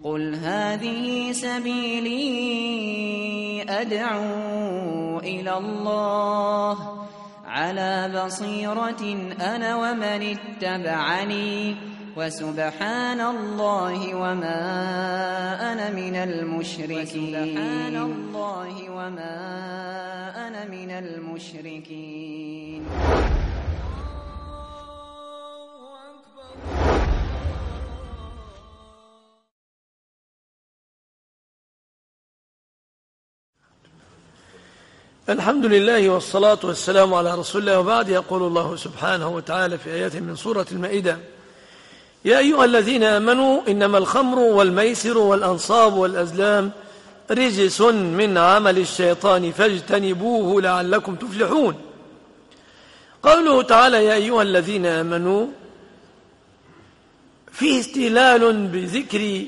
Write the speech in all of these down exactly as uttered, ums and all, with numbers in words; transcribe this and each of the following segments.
قل هذه سبيلي أدعو إلى الله على بصيرة أنا ومن اتبعني وسبحان الله وما أنا من المشركين سبحان الله وما أنا من المشركين. الحمد لله والصلاة والسلام على رسول الله، وبعد. يقول الله سبحانه وتعالى في آيات من سورة المائدة: يا أيها الذين آمنوا إنما الخمر والميسر والأنصاب والأزلام رجس من عمل الشيطان فاجتنبوه لعلكم تفلحون. قوله تعالى يا أيها الذين آمنوا فيه استهلال بذكر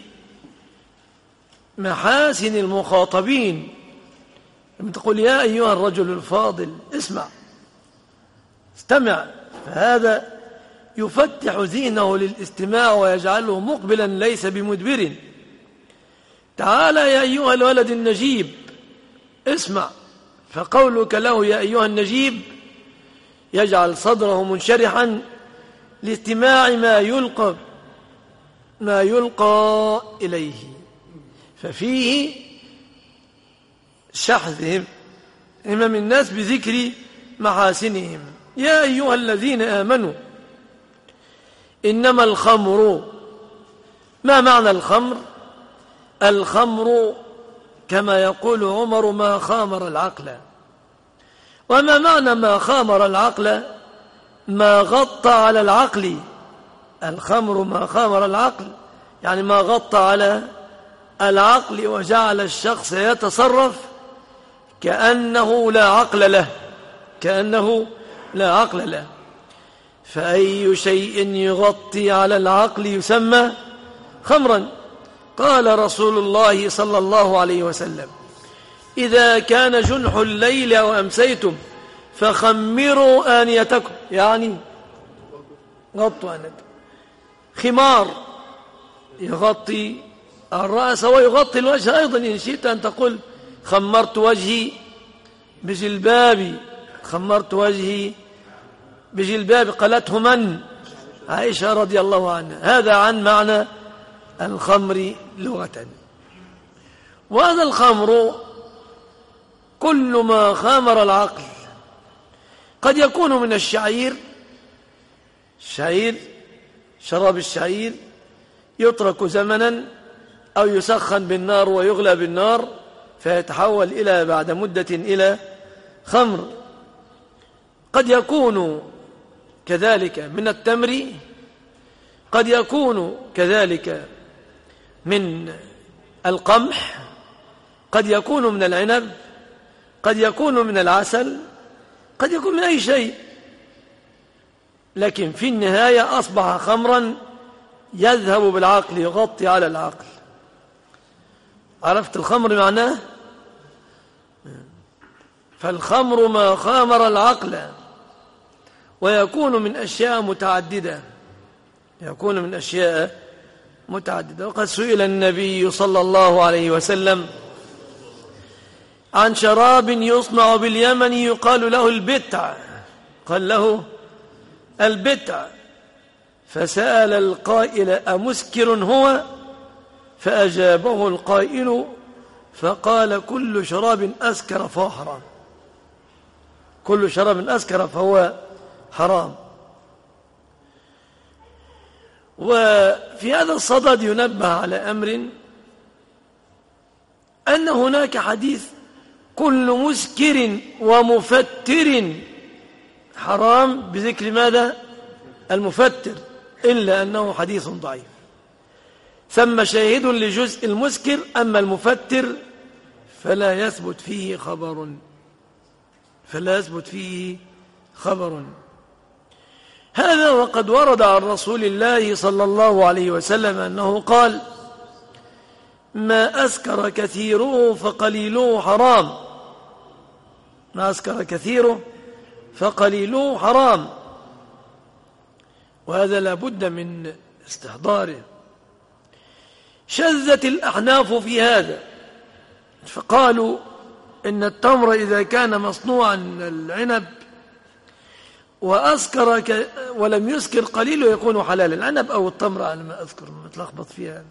محاسن المخاطبين. لما تقول يا أيها الرجل الفاضل اسمع استمع، فهذا يفتح ذهنه للاستماع ويجعله مقبلا ليس بمدبر. تعالى يا أيها الولد النجيب اسمع، فقولك له يا أيها النجيب يجعل صدره منشرحا لاستماع ما يلقى ما يلقى إليه، ففيه شحذهم همم الناس بذكر محاسنهم. يا أيها الذين آمنوا إنما الخمر. ما معنى الخمر؟ الخمر كما يقول عمر ما خامر العقل. وما معنى ما خامر العقل؟ ما غطى على العقل. الخمر ما خامر العقل يعني ما غطى على العقل وجعل الشخص يتصرف كأنه لا عقل له كأنه لا عقل له فأي شيء يغطي على العقل يسمى خمرا. قال رسول الله صلى الله عليه وسلم: إذا كان جنح الليل وأمسيتم فخمروا آنيتكم، يعني غطوا آنيتكم. خمار يغطي الرأس ويغطي الوجه أيضا. إن شئت أن تقول خمرت وجهي بجلبابي، خمرت وجهي بجلباب قالته من؟ عائشة رضي الله عنها. هذا عن معنى الخمر لغة. وهذا الخمر كل ما خامر العقل، قد يكون من الشعير، الشعير شراب الشعير يترك زمنا أو يسخن بالنار ويغلى بالنار فيتحول إلى بعد مدة إلى خمر. قد يكون كذلك من التمر، قد يكون كذلك من القمح، قد يكون من العنب، قد يكون من العسل، قد يكون من أي شيء، لكن في النهاية أصبح خمرا يذهب بالعقل يغطي على العقل. عرفت الخمر معناه؟ فالخمر ما خامر العقل، ويكون من أشياء متعددة يكون من أشياء متعددة. وقد سئل النبي صلى الله عليه وسلم عن شراب يصنع باليمن يقال له البتع، قال له البتع، فسأل القائل أمسكر هو؟ فأجابه القائل فقال كل شراب أسكر فهو حرام، كل شراب أسكر فهو حرام. وفي هذا الصدد ينبه على أمر، أن هناك حديث كل مسكر ومفتر حرام بذكر ماذا؟ المفتر، إلا أنه حديث ضعيف. ثم شاهد لجزء المسكر، أما المفتر فلا يثبت فيه خبر فلا يثبت فيه خبر. هذا وقد ورد عن رسول الله صلى الله عليه وسلم أنه قال: ما أسكر كثيره فقليله حرام، ما أسكر كثيره فقليله حرام. وهذا لا بد من استحضاره. شذت الأحناف في هذا، فقالوا إن التمر إذا كان مصنوعا من العنب وأسكر ك... ولم يسكر قليله يكون حلالا، العنب أو التمر على ما أذكر متلخبط فيها.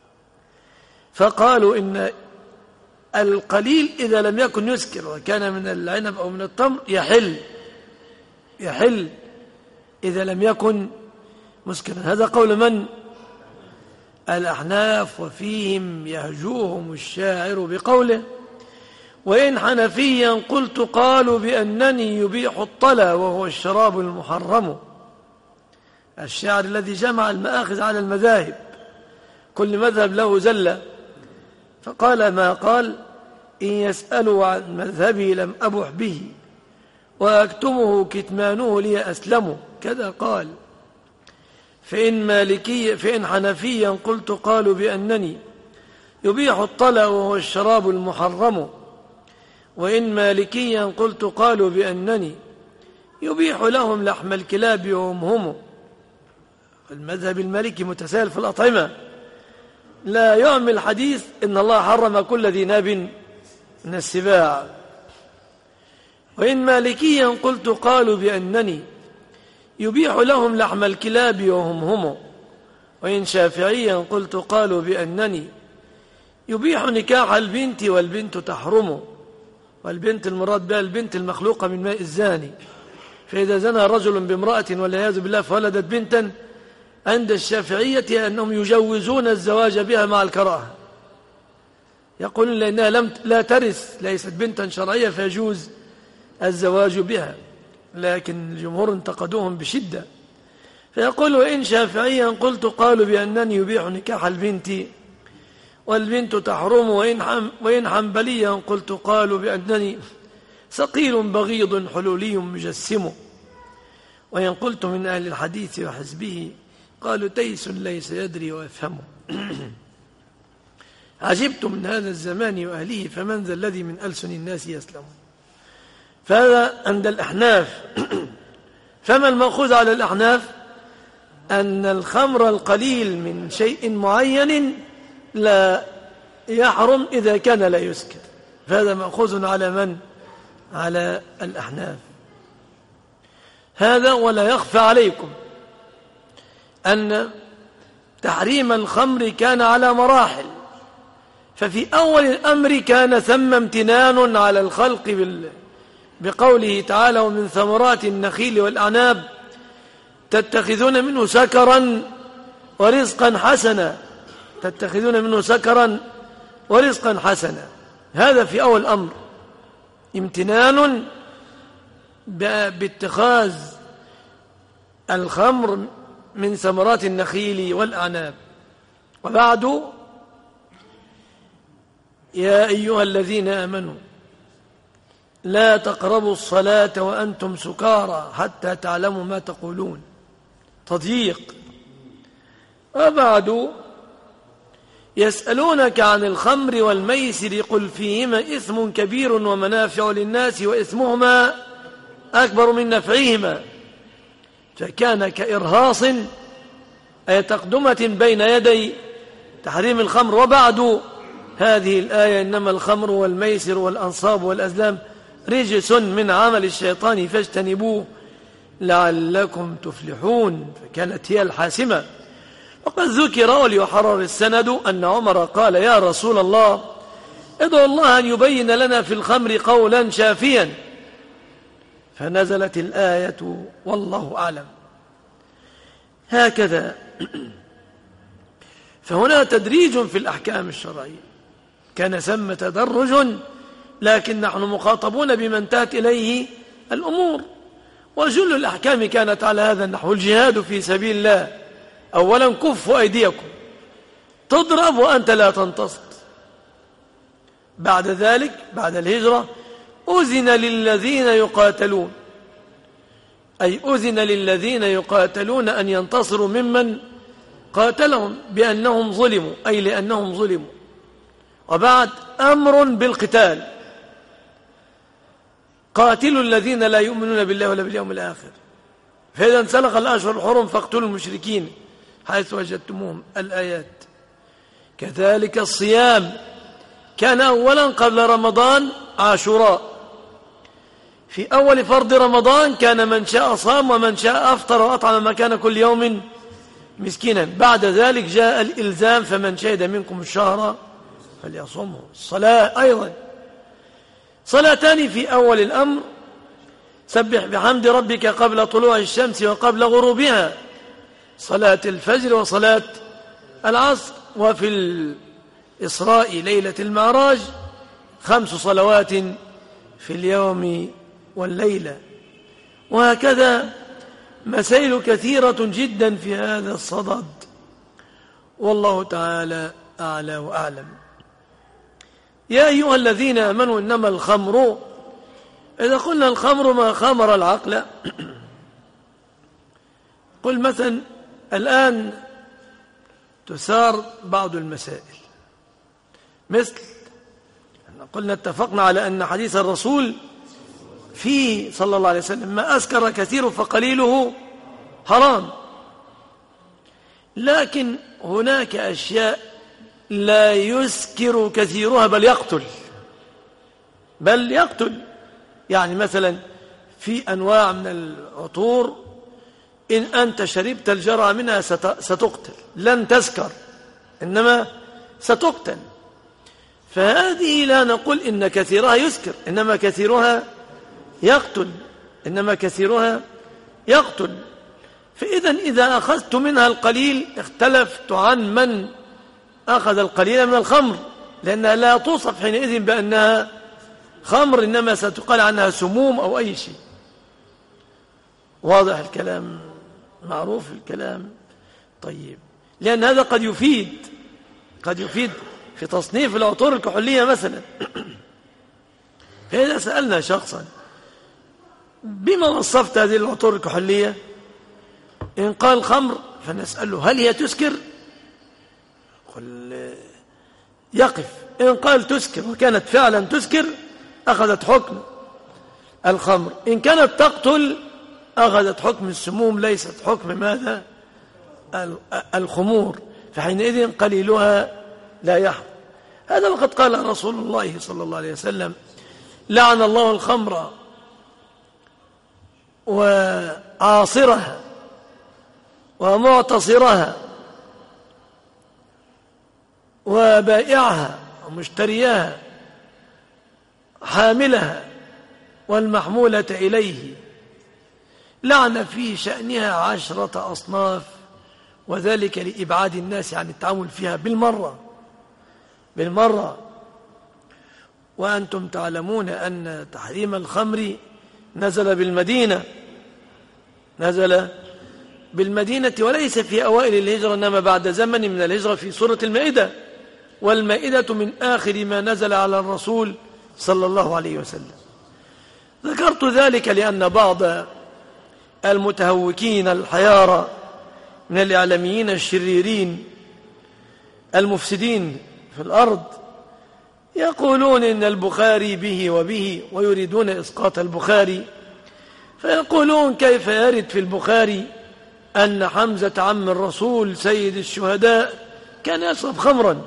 فقالوا إن القليل إذا لم يكن يسكر وكان من العنب أو من التمر يحل يحل إذا لم يكن مسكرا. هذا قول من؟ الأحناف، وفيهم يهجوهم الشاعر بقوله: وإن حنفيا قلت قالوا بأنني يبيح الطلا وهو الشراب المحرم. الشاعر الذي جمع المآخذ على المذاهب، كل مذهب له زلة، فقال ما قال: إن يسألوا عن مذهبي لم أبح به وأكتمه كتمانه لي أسلم، كذا قال. فإن مالكي فإن حنفيا قلت قالوا بأنني يبيح الطلا وهو الشراب المحرم، وإن مالكيا قلت قالوا بأنني يبيح لهم لحم الكلاب وهم هم. المذهب المالكي متساهل في الأطعمة، لا يعمل حديث إن الله حرم كل ذي ناب من السباع. وإن مالكيا قلت قالوا بأنني يبيح لهم لحم الكلاب وهم هم. وإن شافعيا قلت قالوا بأنني يبيح نكاح البنت والبنت تحرم. والبنت المراد بها البنت المخلوقة من ماء الزاني، فإذا زنى رجل بامرأة والعياذ بالله فولدت بنتا، عند الشافعية أنهم يجوزون الزواج بها مع الكراهة، يقولون لأنها لم لا ترث، ليست بنتا شرعية فيجوز الزواج بها، لكن الجمهور انتقدوهم بشدة. فيقول: وإن شافعيا قلت قالوا بأنني يبيح نكاح البنت والبنت تحرم. وإن, وإن حنبليا قلت قالوا بأنني ثقيل بغيض حلولي مجسم. وإن قلت من أهل الحديث وحزبه قالوا تيس ليس يدري ويفهم. عجبت من هذا الزمان وأهله فمن ذا الذي من ألسن الناس يسلم. فهذا عند الأحناف. فما المأخوذ على الأحناف؟ أن الخمر القليل من شيء معين لا يحرم إذا كان لا يسكر، فهذا مأخوذ على من؟ على الأحناف. هذا ولا يخفى عليكم أن تحريم الخمر كان على مراحل، ففي أول الأمر كان ثم امتنان على الخلق بال بقوله تعالى: ومن ثمرات النخيل والأعناب تتخذون منه سكرا ورزقا حسنا تتخذون منه سكرا ورزقا حسنا. هذا في أول الأمر امتنان باتخاذ الخمر من ثمرات النخيل والأعناب. وبعد: يا أيها الذين آمنوا لا تقربوا الصلاة وأنتم سكارى حتى تعلموا ما تقولون، تضييق. وبعد: يسألونك عن الخمر والميسر قل فيهما إثم كبير ومنافع للناس وإثمهما أكبر من نفعهما، فكان كإرهاص أي تقدمة بين يدي تحريم الخمر. وبعد هذه الآية: إنما الخمر والميسر والأنصاب والأزلام رجس من عمل الشيطان فاجتنبوه لعلكم تفلحون، فكانت هي الحاسمة. وقد ذكر وليحرر السند أن عمر قال: يا رسول الله ادعو الله أن يبين لنا في الخمر قولا شافيا، فنزلت الآية والله أعلم. هكذا. فهنا تدريج في الأحكام الشرعية، كان ثم تدرج، لكن نحن مخاطبون بما انتهت إليه الأمور، وجل الأحكام كانت على هذا النحو. الجهاد في سبيل الله: أولا كفوا أيديكم، تضرب وأنت لا تنتصر. بعد ذلك بعد الهجرة أذن للذين يقاتلون، أي أذن للذين يقاتلون أن ينتصروا ممن قاتلهم بأنهم ظلموا، أي لأنهم ظلموا. وبعد أمر بالقتال: قاتلوا الذين لا يؤمنون بالله ولا باليوم الآخر، فإذا انسلخ الأشهر الحرم فاقتلوا المشركين حيث وجدتموهم، الآيات. كذلك الصيام كان أولا قبل رمضان عاشوراء، في أول فرض رمضان كان من شاء صام ومن شاء أفطر وأطعم مكان كل يوم مسكينا. بعد ذلك جاء الإلزام فمن شهد منكم الشهر فليصومه. الصلاة أيضا صلاتان في أول الأمر: سبح بحمد ربك قبل طلوع الشمس وقبل غروبها، صلاة الفجر وصلاة العصر. وفي الإسراء ليلة المعراج خمس صلوات في اليوم والليلة. وهكذا مسائل كثيرة جدا في هذا الصدد، والله تعالى أعلى وأعلم. يا أيها الذين آمنوا إنما الخمر، إذا قلنا الخمر ما خمر العقل، قل مثلا الآن تثار بعض المسائل، مثل قلنا اتفقنا على أن حديث الرسول فيه صلى الله عليه وسلم ما أسكر كثير فقليله حرام، لكن هناك أشياء لا يسكر كثيرها بل يقتل بل يقتل يعني مثلا في أنواع من العطور إن أنت شربت الجرعة منها ستقتل، لن تسكر إنما ستقتل. فهذه لا نقول إن كثيرها يسكر، إنما كثيرها يقتل إنما كثيرها يقتل. فإذا إذا أخذت منها القليل اختلفت عن من أخذ القليل من الخمر، لأنها لا توصف حينئذ بأنها خمر، إنما ستقال عنها سموم أو أي شيء. واضح الكلام؟ معروف الكلام؟ طيب، لأن هذا قد يفيد قد يفيد في تصنيف العطور الكحولية مثلا. فإذا سألنا شخصا بما وصفت هذه العطور الكحولية، إن قال خمر فنسأله هل هي تسكر؟ قل يقف. إن قال تسكر وكانت فعلا تسكر أخذت حكم الخمر، إن كانت تقتل أخذت حكم السموم، ليست حكم ماذا؟ الخمور. فحينئذ قليلها لا يحرم. هذا وقد قال رسول الله صلى الله عليه وسلم: لعن الله الخمر وعاصرها ومعتصرها وبائعها ومشترياها حاملها والمحمولة إليه، لعن في شأنها عشرة أصناف، وذلك لإبعاد الناس عن التعامل فيها بالمرة بالمرة وأنتم تعلمون أن تحريم الخمر نزل بالمدينة نزل بالمدينة وليس في أوائل الهجرة، إنما بعد زمن من الهجرة في سورة المائدة، والمائدة من آخر ما نزل على الرسول صلى الله عليه وسلم. ذكرت ذلك لأن بعض المتهوكين الحيارى من الإعلاميين الشريرين المفسدين في الأرض يقولون إن البخاري به وبه، ويريدون إسقاط البخاري، فيقولون كيف يرد في البخاري أن حمزة عم الرسول سيد الشهداء كان يشرب خمرا.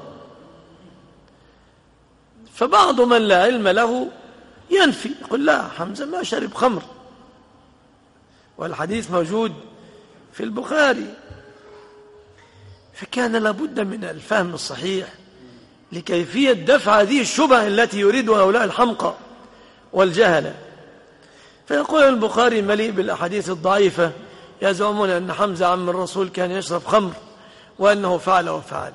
فبعض من لا علم له ينفي، يقول لا، حمزة ما شرب خمر، والحديث موجود في البخاري. فكان لابد من الفهم الصحيح لكيفية دفع هذه الشبهة التي يريدها هؤلاء الحمقى والجهلة. فيقول البخاري مليء بالأحاديث الضعيفة يزعمون أن حمزة عم الرسول كان يشرب خمر وأنه فعل وفعل.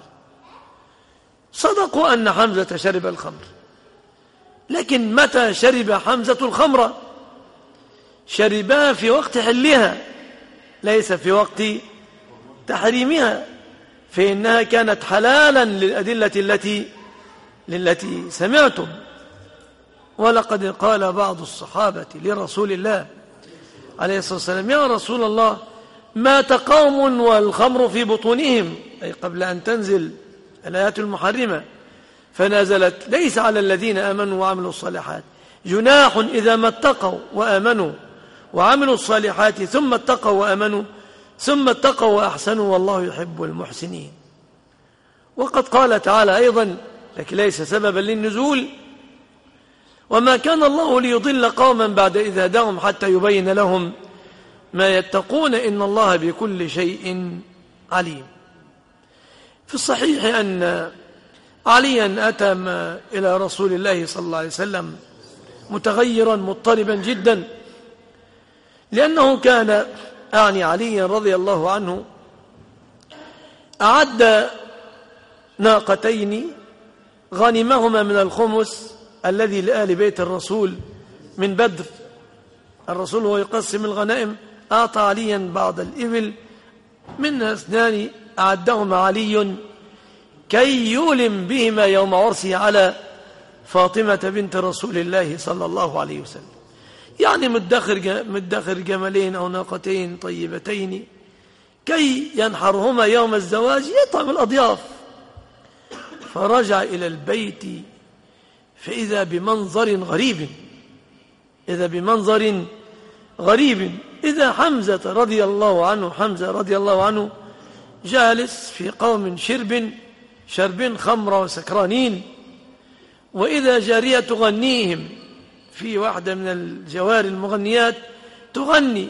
صدقوا أن حمزة شرب الخمر، لكن متى شرب حمزة الخمر؟ شربها في وقت حلها، ليس في وقت تحريمها، فإنها كانت حلالا للأدلة التي للتي سمعتم. ولقد قال بعض الصحابة لرسول الله عليه الصلاة والسلام: يا رسول الله، مات قوم والخمر في بطونهم، أي قبل أن تنزل الآيات المحرمة، فنزلت: ليس على الذين آمنوا وعملوا الصالحات جناح إذا ما اتقوا وآمنوا وعملوا الصالحات ثم اتقوا وآمنوا ثم اتقوا وأحسنوا والله يحب المحسنين. وقد قال تعالى أيضا لكن ليس سببا للنزول: وما كان الله ليضل قوما بعد إذ هداهم حتى يبين لهم ما يتقون إن الله بكل شيء عليم. في الصحيح أن عليا أتى إلى رسول الله صلى الله عليه وسلم متغيرا مضطربا جدا، لأنه كان أعني عليا رضي الله عنه أعد ناقتين غنمهما من الخمس الذي لآل بيت الرسول من بدر. الرسول وهو يقسم الغنائم أعطى عليا بعض الإبل، منها اثنان أعدهما علي كي يولم بهما يوم عرسه على فاطمة بنت رسول الله صلى الله عليه وسلم، يعني مدخر مدخر جملين أو ناقتين طيبتين كي ينحرهما يوم الزواج يطعم الأضياف. فرجع إلى البيت فإذا بمنظر غريب إذا بمنظر غريب إذا حمزة رضي الله عنه حمزة رضي الله عنه جالس في قوم شرب شرب خمر وسكرانين، وإذا جارية تغنيهم في واحدة من الجوار المغنيات تغني،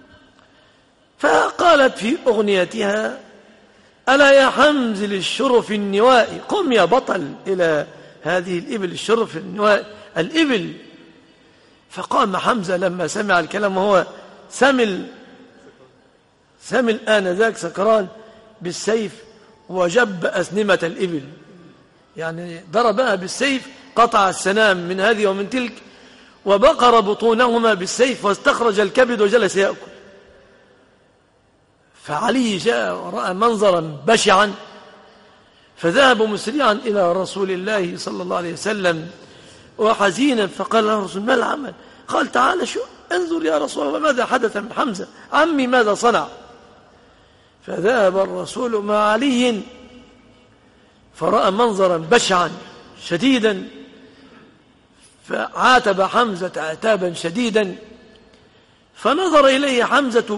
فقالت في أغنيتها: ألا يا حمز للشرف النوائي، قم يا بطل إلى هذه الإبل الشرف النوائي الإبل. فقام حمزة لما سمع الكلام وهو سمل سمل آنذاك سكران بالسيف وجب أسنمة الإبل، يعني ضربها بالسيف قطع السنام من هذه ومن تلك وبقر بطونهما بالسيف واستخرج الكبد وجلس يأكل. فعلي جاء ورأى منظرا بشعا فذهب مسرعا إلى رسول الله صلى الله عليه وسلم وحزينا، فقال له الرسول: ما العمل؟ قال: تعال شو انظر يا رسول الله ماذا حدث من حمزة، عمي ماذا صنع؟ فذهب الرسول مع علي فرأى منظرا بشعا شديدا، فعاتب حمزة عتابا شديدا، فنظر إليه حمزة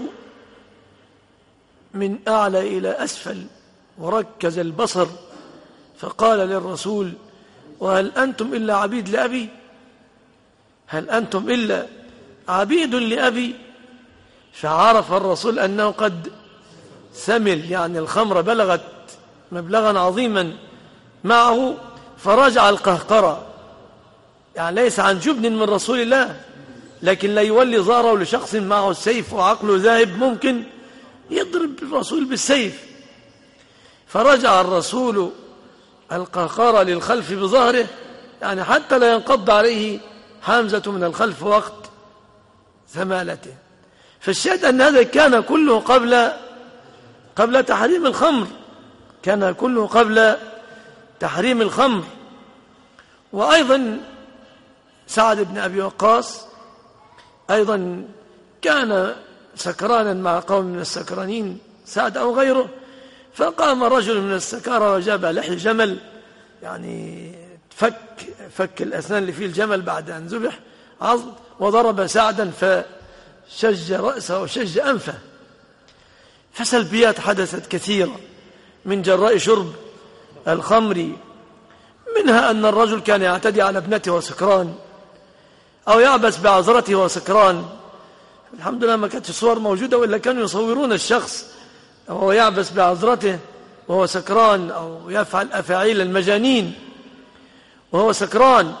من أعلى إلى أسفل وركز البصر، فقال للرسول: وهل أنتم إلا عبيد لأبي؟ هل أنتم إلا عبيد لأبي؟ فعرف الرسول أنه قد سمل، يعني الخمر بلغت مبلغا عظيما معه، فرجع القهقرة، يعني ليس عن جبن من رسول الله، لكن لا يولي ظهره لشخص معه السيف وعقله ذاهب ممكن يضرب الرسول بالسيف. فرجع الرسول القهقرة للخلف بظهره، يعني حتى لا ينقض عليه حمزة من الخلف وقت ثمالته. فالشاهد أن هذا كان كله قبل قبل تحريم الخمر، كان كله قبل تحريم الخمر. وأيضا سعد بن أبي وقاص أيضا كان سكرانا مع قوم من السكرانين، سعد أو غيره، فقام رجل من السكارى وجاب لحي جمل، يعني فك فك الأسنان اللي فيه الجمل بعد أن ذبح عظم، وضرب سعدا فشج رأسه وشج أنفه. فسلبيات حدثت كثيرة من جراء شرب الخمر، منها أن الرجل كان يعتدي على ابنته وسكران، أو يعبس بعذرته وسكران. الحمد لله ما كانتش صور موجودة، وإلا كانوا يصورون الشخص وهو يعبس بعذرته وهو سكران، أو يفعل أفاعيل المجانين وهو سكران.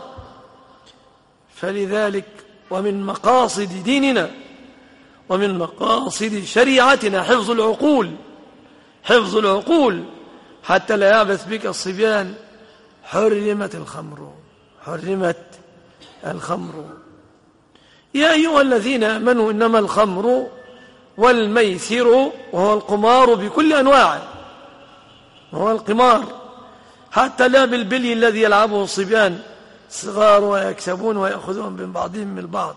فلذلك ومن مقاصد ديننا ومن مقاصد شريعتنا حفظ العقول حفظ العقول حتى لا يعبث بك الصبيان. حرمت الخمر حرمت الخمر يا أيها الذين آمنوا إنما الخمر والميسر وهو القمار بكل أنواعه، وهو القمار حتى لا بالبلي الذي يلعبه الصبيان صغار ويكسبون ويأخذون من بعضهم من البعض.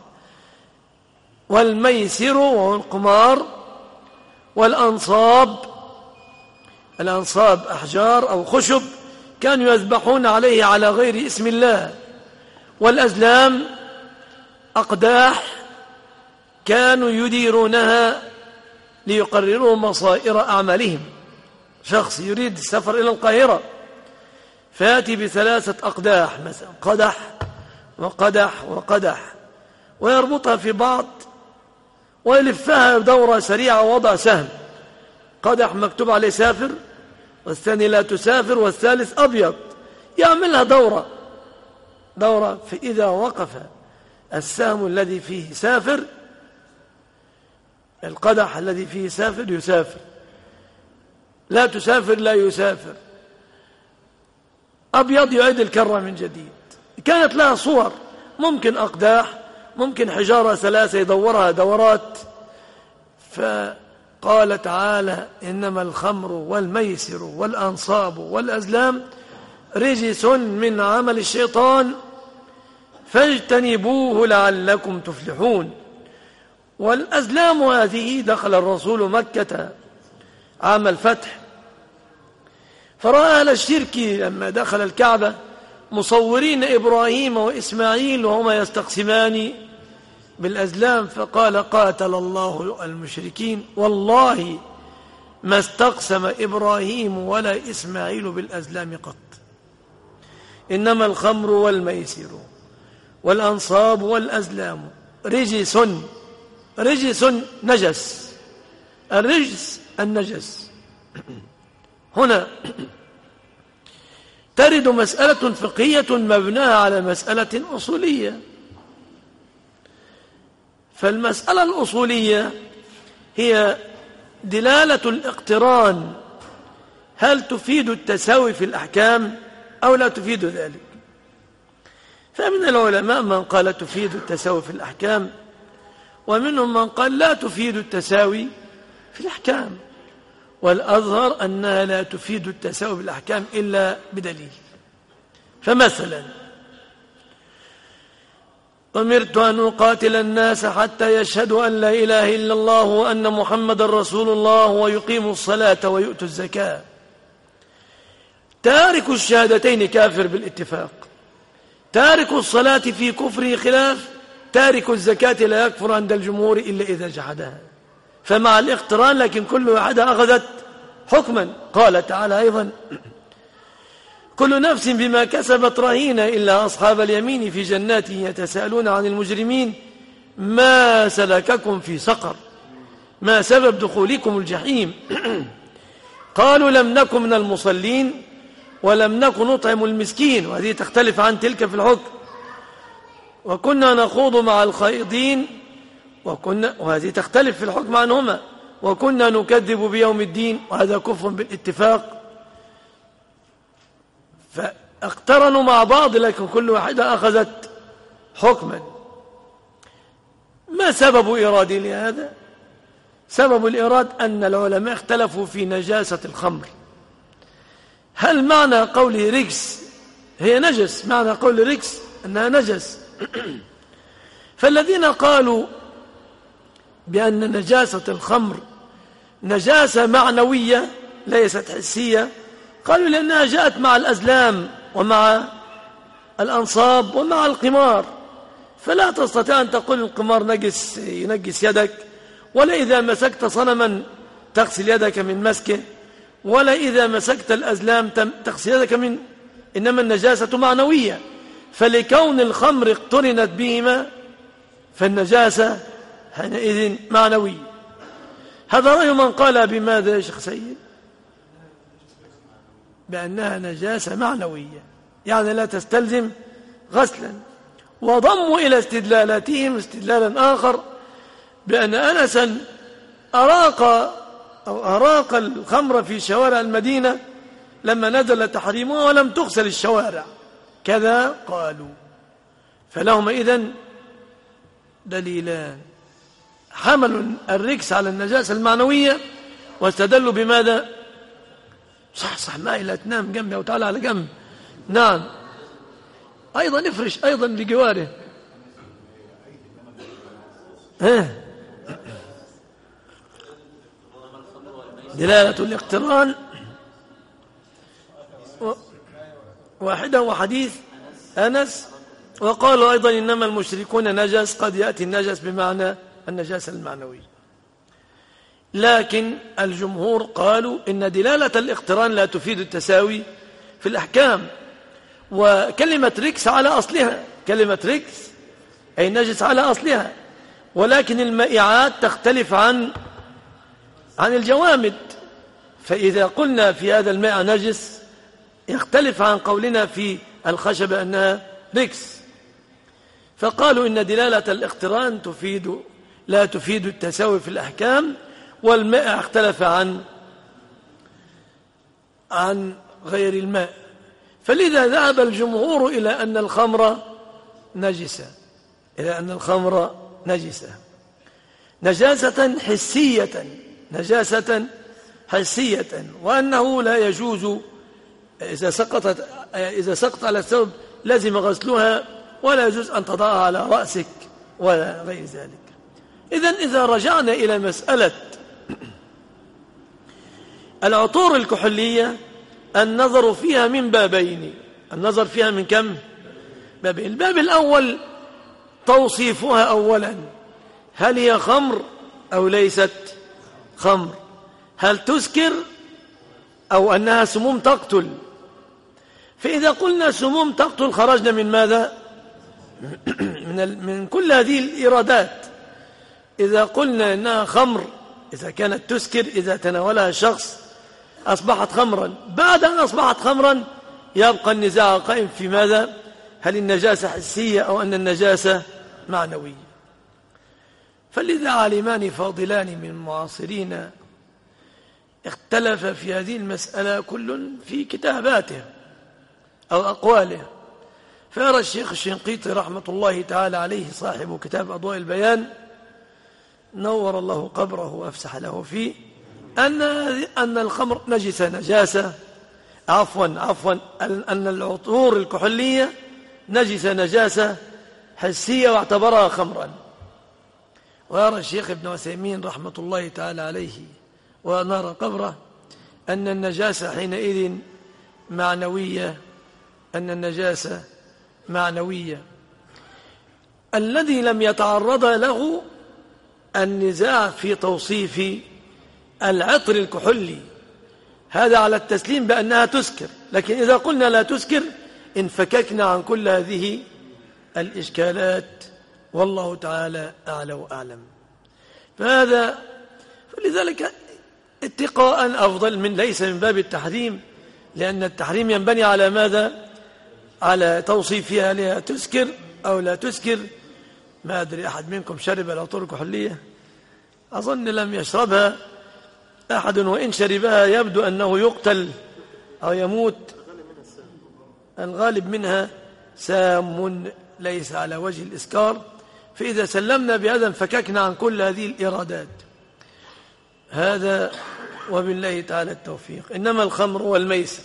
والميسر وهو القمار، والأنصاب الأنصاب أحجار أو خشب كانوا يذبحون عليه على غير اسم الله. والأزلام أقداح كانوا يديرونها ليقرروا مصائر أعمالهم. شخص يريد السفر إلى القاهرة فيأتي بثلاثة أقداح مثلا، قدح وقدح وقدح، ويربطها في بعض ويلفها دورة سريعة ووضع سهم، قدح مكتوب عليه سافر، والثاني لا تسافر، والثالث أبيض، يعملها دورة دورة. فإذا وقف السهم الذي فيه سافر، القدح الذي فيه سافر يسافر، لا تسافر لا يسافر، أبيض يعيد الكرة من جديد. كانت لها صور، ممكن أقداح، ممكن حجارة ثلاثة يدورها دورات. فقال تعالى: إنما الخمر والميسر والأنصاب والأزلام رجس من عمل الشيطان فاجتنبوه لعلكم تفلحون. والأزلام هذه دخل الرسول مكة عام الفتح، فرأى أهل الشرك لما دخل الكعبة مصورين إبراهيم وإسماعيل وهما يستقسمان بالأزلام، فقال: قاتل الله المشركين، والله ما استقسم إبراهيم ولا إسماعيل بالأزلام قط. إنما الخمر والميسر والأنصاب والأزلام رجس، رجس نجس، الرجس النجس. هنا ترد مسألة فقهية مبناها على مسألة أصولية. فالمسألة الأصولية هي دلالة الاقتران، هل تفيد التساوي في الأحكام أو لا تفيد ذلك؟ فمن العلماء من قال تفيد التساوي في الأحكام، ومنهم من قال لا تفيد التساوي في الأحكام، والأظهر أنها لا تفيد التساوي في الأحكام إلا بدليل. فمثلا: أمرت أن أقاتل الناس حتى يشهدوا أن لا إله إلا الله وأن محمد رسول الله ويقيموا الصلاة ويؤتوا الزكاة. تارك الشهادتين كافر بالاتفاق، تارك الصلاة في كفره خلاف، تارك الزكاة لا يكفر عند الجمهور إلا إذا جحدها. فمع الاقتران لكن كل واحدة أخذت حكما. قال تعالى أيضا: كل نفس بما كسبت رهينة إلا أصحاب اليمين في جنات يتساءلون عن المجرمين ما سلككم في سقر، ما سبب دخولكم الجحيم؟ قالوا لم نكن من المصلين ولم نكن نطعم المسكين، وهذه تختلف عن تلك في الحكم، وكنا نخوض مع الخائضين، وكنا وهذه تختلف في الحكم عنهما، وكنا نكذب بيوم الدين، وهذا كفر بالاتفاق. فاقترنوا مع بعض لكن كل واحدة أخذت حكما. ما سبب إرادي لهذا؟ سبب الإراد أن العلماء اختلفوا في نجاسة الخمر. هل معنى قوله رجس هي نجس؟ معنى قول رجس أنها نجس. فالذين قالوا بأن نجاسة الخمر نجاسة معنوية ليست حسية، قالوا لأنها جاءت مع الأزلام ومع الأنصاب ومع القمار، فلا تستطيع أن تقول القمار نجس ينجس يدك، ولا إذا مسكت صنما تغسل يدك من مسكه، ولا إذا مسكت الأزلام تغسل يدك من، إنما النجاسة معنوية. فلكون الخمر اقترنت بهما فالنجاسة حينئذ معنوية. هذا رأي من قال بماذا يا شيخ سيد؟ بأنها نجاسة معنوية، يعني لا تستلزم غسلا. وضموا إلى استدلالاتهم استدلالا آخر بأن أنسا أراق أو أراق الخمر في شوارع المدينة لما نزل تحريمها ولم تغسل الشوارع، كذا قالوا. فلهم إذن دليلان: حملوا الرجس على النجاسة المعنوية واستدلوا بماذا؟ صح صح معي، لا تنام جنبي أو تعالى على جنب. نعم، أيضا افرش أيضا بجواره. ها دلالة الاقتران واحدة وحديث أنس. وقالوا أيضا إنما المشركون نجس، قد يأتي النجس بمعنى النجاسة المعنوية. لكن الجمهور قالوا إن دلالة الاقتران لا تفيد التساوي في الأحكام، وكلمة ركس على أصلها، كلمة ركس أي نجس على أصلها، ولكن المائعات تختلف عن عن الجوامد. فإذا قلنا في هذا الماء نجس يختلف عن قولنا في الخشبة أنها ركس. فقالوا إن دلالة الاقتران تفيد لا تفيد التساوي في الأحكام، والماء اختلف عن عن غير الماء. فلذا ذهب الجمهور إلى أن الخمر نجسة إلى أن الخمر نجسة نجاسة حسية نجاسة حسية وأنه لا يجوز إذا سقطت إذا سقط على الثوب لازم غسلها، ولا يجوز أن تضعها على رأسك ولا غير ذلك. إذن إذا رجعنا إلى مسألة العطور الكحولية النظر فيها من بابين النظر فيها من كم بابين. الباب الأول توصيفها أولا، هل هي خمر أو ليست خمر؟ هل تسكر أو أنها سموم تقتل؟ فإذا قلنا سموم تقتل خرجنا من ماذا؟ من, من كل هذه الإرادات. إذا قلنا أنها خمر، إذا كانت تسكر، إذا تناولها شخص أصبحت خمرا. بعد أن أصبحت خمرا يبقى النزاع قائم في ماذا؟ هل النجاسة حسية أو أن النجاسة معنوية؟ فلذا عالمان فاضلان من معاصرين اختلف في هذه المسألة كل في كتاباته أو أقواله. فيرى الشيخ الشنقيطي رحمة الله تعالى عليه صاحب كتاب أضواء البيان نور الله قبره وأفسح له فيه أن أن الخمر نجسة نجاسة عفوا عفوا أن العطور الكحولية نجسة نجاسة حسية واعتبرها خمرا. ويرى الشيخ ابن عثيمين رحمة الله تعالى عليه ونرى قبره أن النجاسة حينئذ معنوية أن النجاسة معنوية. الذي لم يتعرض له النزاع في توصيف العطر الكحولي هذا على التسليم بأنها تسكر، لكن إذا قلنا لا تسكر انفككنا عن كل هذه الإشكالات، والله تعالى أعلى وأعلم. فهذا فلذلك اتقاء أفضل من ليس من باب التحريم، لأن التحريم ينبني على ماذا؟ على توصيفها لها تسكر أو لا تسكر. ما أدري أحد منكم شرب العطور الكحولية؟ أظن لم يشربها أحد، وإن شربها يبدو أنه يقتل أو يموت. الغالب منها سام ليس على وجه الإسكار. فإذا سلمنا بهذا انفككنا عن كل هذه الإرادات. هذا وبالله تعالى التوفيق. إنما الخمر والميسر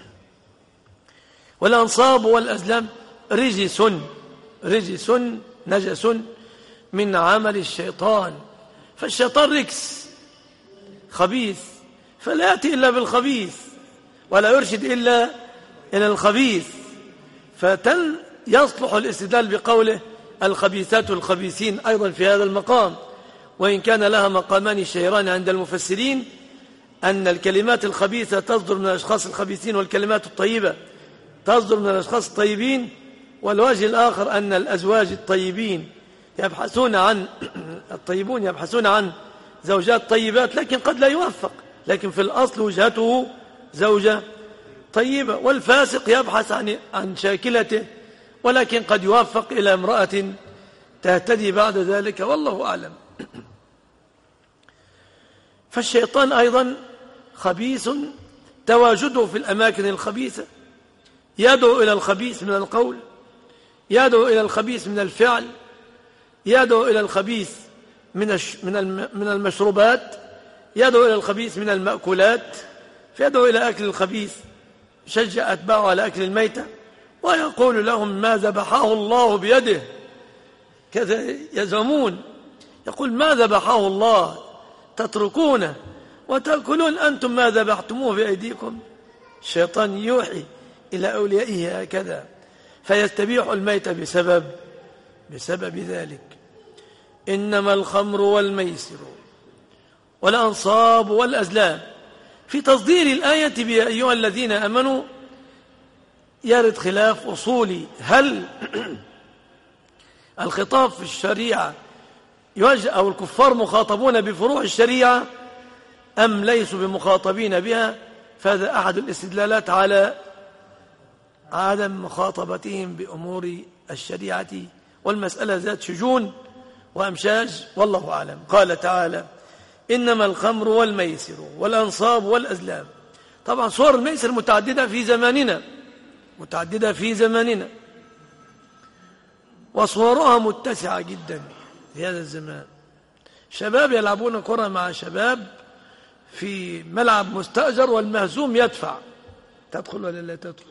والأنصاب والأزلام رجس رجس نجس من عمل الشيطان. فالشيطان ركس خبيث، فلا يأتي إلا بالخبيث ولا يرشد إلا إلى الخبيث. فتن يصلح الاستدلال بقوله الخبيثات والخبيثين أيضا في هذا المقام، وإن كان لها مقامان شهيران عند المفسرين، أن الكلمات الخبيثة تصدر من الأشخاص الخبيثين والكلمات الطيبة تصدر من الأشخاص الطيبين. والوجه الآخر أن الأزواج الطيبين يبحثون عن الطيبون يبحثون عن زوجات طيبات، لكن قد لا يوفق، لكن في الأصل وجهته زوجة طيبة. والفاسق يبحث عن عن شاكلته، ولكن قد يوفق إلى امرأة تهتدي بعد ذلك، والله أعلم. فالشيطان أيضا خبيث تواجده في الأماكن الخبيثة، يدعو إلى الخبيث من القول، يدعو إلى الخبيث من الفعل، يدعو إلى الخبيث من من المشروبات، يدعو إلى الخبيث من المأكولات، فيدعو إلى أكل الخبيث، شجع أتباعه على أكل الميتة، ويقول لهم ما ذبحه الله بيده. كذا يزعمون، يقول ما ذبحه الله تتركونه وتأكلون أنتم ما ذبحتموه بأيديكم. الشيطان يوحي إلى أوليائه هكذا، فيستبيح الميت بسبب بسبب ذلك. إنما الخمر والميسر والأنصاب والأزلام. في تصدير الآية بيا أيها الذين أمنوا يرد خلاف أصولي، هل الخطاب في الشريعة يوجه أو الكفار مخاطبون بفروع الشريعة أم ليسوا بمخاطبين بها؟ فهذا أحد الاستدلالات على عدم مخاطبتهم بأمور الشريعة، والمسألة ذات شجون وأمشاج والله أعلم. قال تعالى: إنما الخمر والميسر والأنصاب والأزلام. طبعا صور الميسر متعددة في زماننا متعددة في زماننا وصورها متسعة جدا في هذا الزمان. شباب يلعبون كرة مع شباب في ملعب مستأجر والمهزوم يدفع. تدخل ولا لا تدخل؟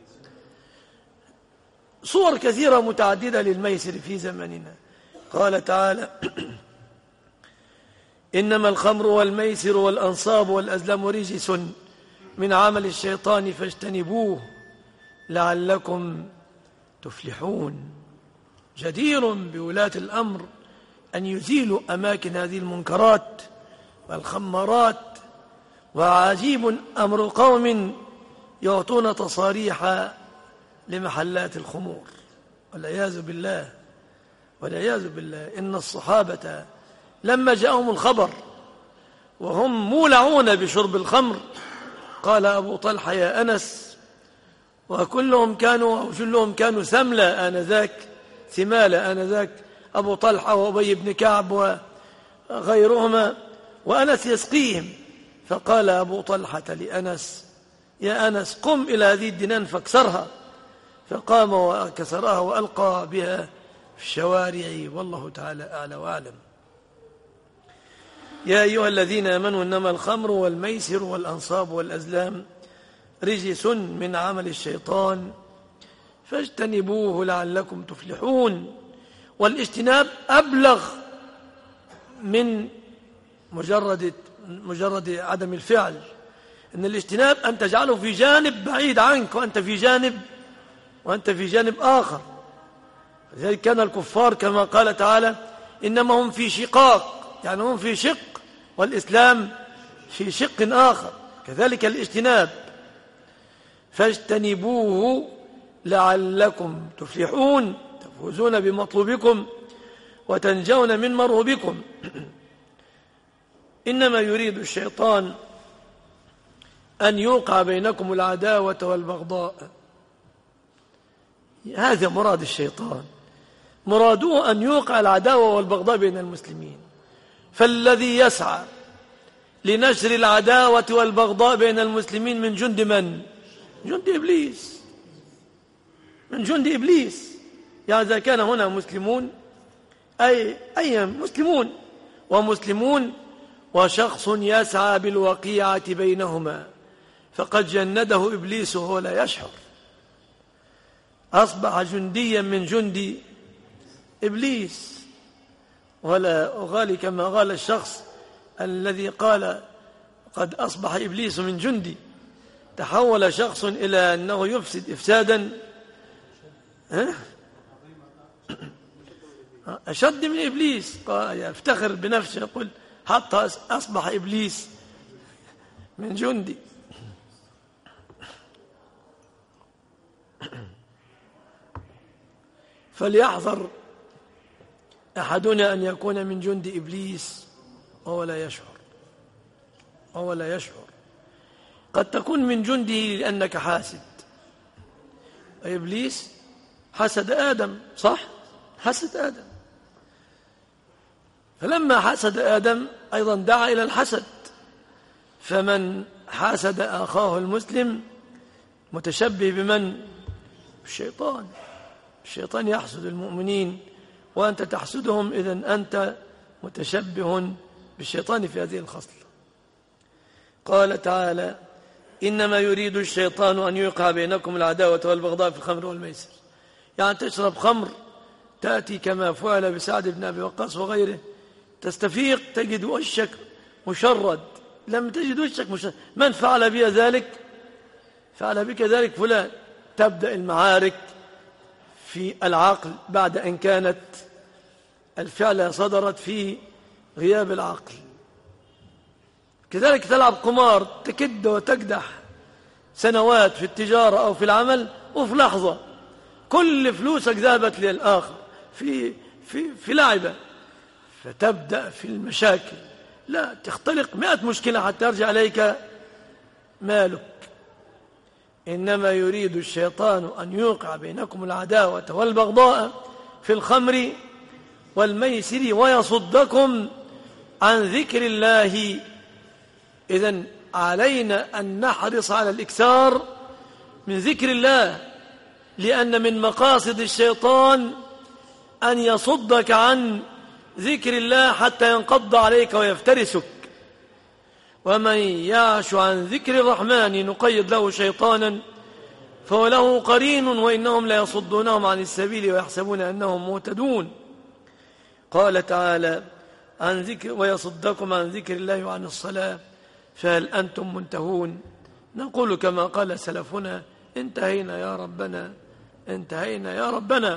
صور كثيرة متعددة للميسر في زماننا. قال تعالى: إنما الخمر والميسر والأنصاب والأزلام رجس من عمل الشيطان فاجتنبوه لعلكم تفلحون. جدير بولاة الأمر أن يزيلوا أماكن هذه المنكرات والخمارات، وعجيب أمر قوم يعطون تصاريح لمحلات الخمور والعياذ بالله والعياذ بالله. إن الصحابة لما جاءهم الخبر وهم مولعون بشرب الخمر قال أبو طلحة: يا أنس، وكلهم كانوا أو جلهم كانوا سملة آنذاك، ثمالة آنذاك، أبو طلحة وأبي بن كعب وغيرهما، وأنس يسقيهم. فقال أبو طلحة لأنس: يا أنس، قم إلى هذه الدنان فاكسرها. فقام وكسرها وألقى بها في الشوارع، والله تعالى أعلى وأعلم. يا أيها الذين آمنوا إنما الخمر والميسر والأنصاب والأزلام رجس من عمل الشيطان فاجتنبوه لعلكم تفلحون. والاجتناب أبلغ من مجرد مجرد عدم الفعل. إن الاجتناب أن تجعله في جانب بعيد عنك وأنت في جانب وأنت في جانب آخر. لذلك كان الكفار كما قال تعالى: إنما هم في شقاق، يعني هم في شق والإسلام في شق آخر. كذلك الاجتناب فاجتنبوه لعلكم تفلحون، تفوزون بمطلوبكم وتنجون من مرهبكم. إنما يريد الشيطان أن يوقع بينكم العداوة والبغضاء. هذا مراد الشيطان، مراده أن يوقع العداوة والبغضاء بين المسلمين. فالذي يسعى لنشر العداوة والبغضاء بين المسلمين من جند من؟ جند إبليس، من جند إبليس. يعني إذا كان هنا مسلمون أي أي مسلمون ومسلمون وشخص يسعى بالوقيعة بينهما فقد جنده إبليس وهو لا يشعر، أصبح جنديا من جند إبليس. ولا أغالي كما قال الشخص الذي قال قد أصبح إبليس من جندي. تحول شخص إلى أنه يفسد إفسادا أشد من إبليس. يفتخر بنفسه يقول حتى أصبح إبليس من جندي. فليحذر أحدنا أن يكون من جند إبليس وهو لا يشعر وهو لا يشعر. قد تكون من جنده لأنك حاسد. إبليس حسد آدم، صح؟ حسد آدم، فلما حسد آدم أيضا دعا إلى الحسد. فمن حسد أخاه المسلم متشبه بمن؟ الشيطان. الشيطان يحسد المؤمنين وأنت تحسدهم، إذن أنت متشبه بالشيطان في هذه الخصلة. قال تعالى: إنما يريد الشيطان أن يوقع بينكم العداوة والبغضاء في الخمر والميسر. يعني تشرب خمر، تأتي كما فعل بسعد بن أبي وقاص وغيره، تستفيق تجد وشك مشرد، لم تجد وشك مشرد. من فعل بي ذلك؟ فعل بك ذلك فلان. تبدأ المعارك في العقل بعد أن كانت الفعلة صدرت في غياب العقل. كذلك تلعب قمار، تكد وتكدح سنوات في التجارة أو في العمل وفي لحظة كل فلوسك ذهبت للآخر في, في, في لعبة، فتبدأ في المشاكل، لا تختلق مئة مشكلة حتى يرجع عليك مالك. إنما يريد الشيطان أن يوقع بينكم العداوة والبغضاء في الخمر والميسر ويصدكم عن ذكر الله. إذن علينا أن نحرص على الإكثار من ذكر الله، لأن من مقاصد الشيطان أن يصدك عن ذكر الله حتى ينقض عليك ويفترسك. ومن يعش عن ذكر الرحمن نقيض له شيطانا فهو له قرين وإنهم لا يصدونهم عن السبيل ويحسبون أنهم مهتدون. قال تعالى عن ذكر ويصدكم عن ذكر الله وعن الصلاة فهل أنتم منتهون؟ نقول كما قال سلفنا انتهينا يا ربنا، انتهينا يا ربنا.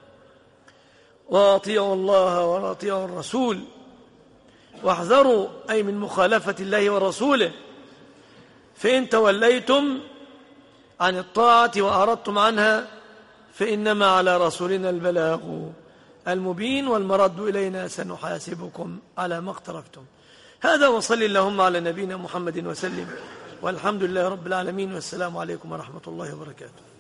وأطيعوا الله وأطيعوا الرسول واحذروا أي من مخالفة الله ورسوله، فإن توليتم عن الطاعة وأعرضتم عنها فإنما على رسولنا البلاغ المبين والمرد إلينا سنحاسبكم على ما اقترفتم. هذا وصل اللهم على نبينا محمد وسلم، والحمد لله رب العالمين، والسلام عليكم ورحمة الله وبركاته.